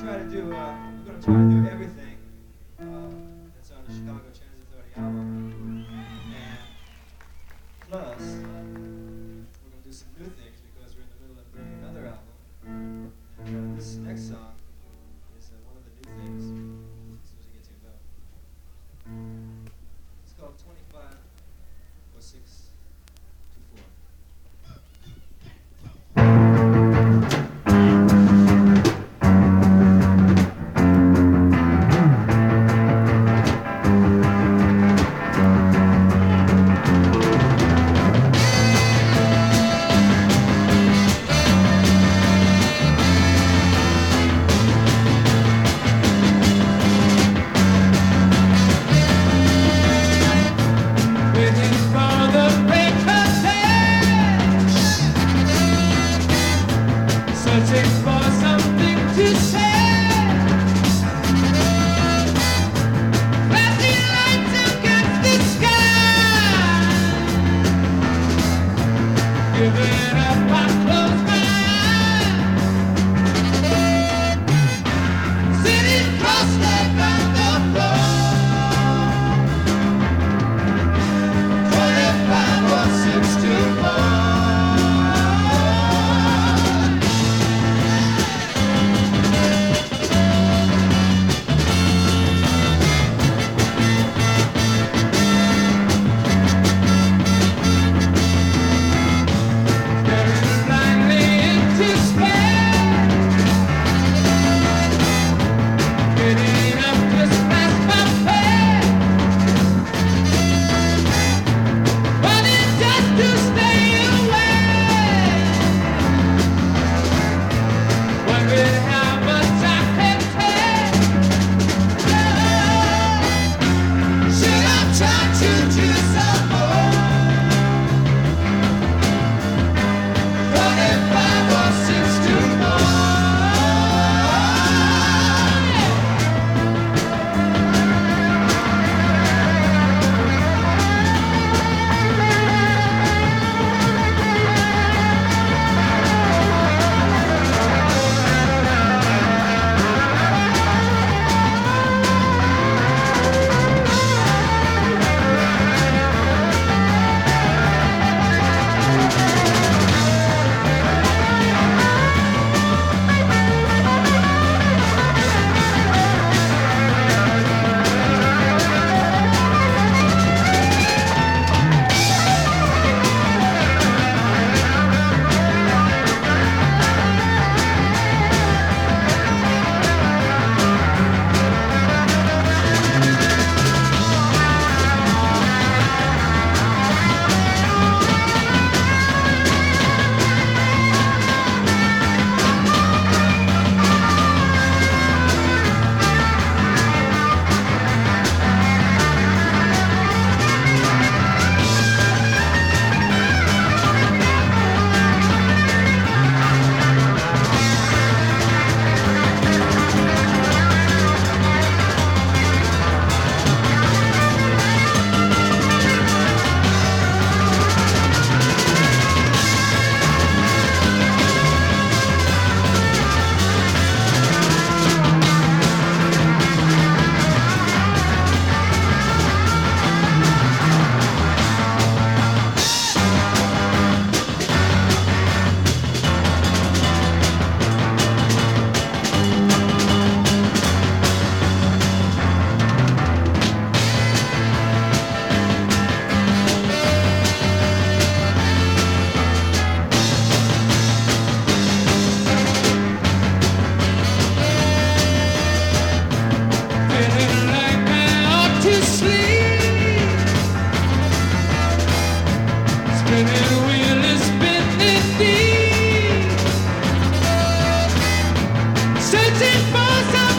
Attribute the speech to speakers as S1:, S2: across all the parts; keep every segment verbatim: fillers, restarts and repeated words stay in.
S1: try to do, uh, we're going to try to do everything uh, that's on the Chicago Transit Authority album. And plus, we're going to do some new things because we're in the middle of doing another album. And uh, this next song is uh, one of the new things. As soon as we get to it, go. It's called twenty-five oh six two four.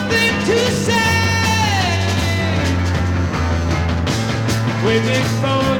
S2: Waiting for